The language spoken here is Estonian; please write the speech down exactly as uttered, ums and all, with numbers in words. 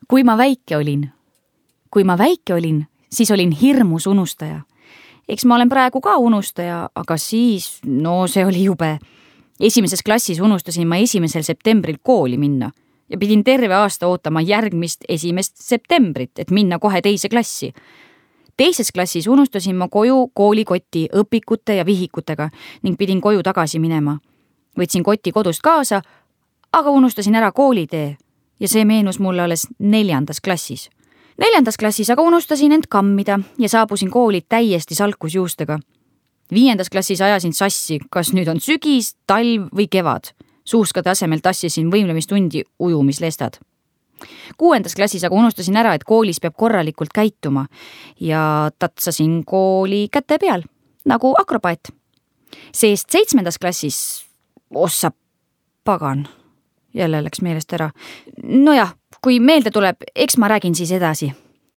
kui ma väike olin, kui ma väike olin, siis olin hirmus unustaja. Eks ma olen praegu ka unustaja, aga siis, no see oli jube. Esimeses klassis unustasin ma esimesel septembril kooli minna ja pidin terve aasta ootama järgmist esimest septembrit, et minna kohe teise klassi. Teises klassis unustasin ma koju koolikoti õpikute ja vihikutega ning pidin koju tagasi minema. Võtsin koti kodust kaasa, aga unustasin ära koolitee ja see meenus mulle alles neljandas klassis. Neljandas klassis aga unustasin end kammida ja saabusin kooli täiesti salkusjuustega. Viiendas klassis ajasin sassi, kas nüüd on sügis, talv või kevad. Suuskade asemel tassisin võimlemistundi ujumislestad. Kuuendas klassis aga unustasin ära, et koolis peab korralikult käituma ja tatsasin kooli käte peal, nagu akrobaat. Seest seitsmendas klassis, ossa pagan, jälle läks meelest ära. Nojah, kui meelde tuleb, eks ma räägin siis edasi.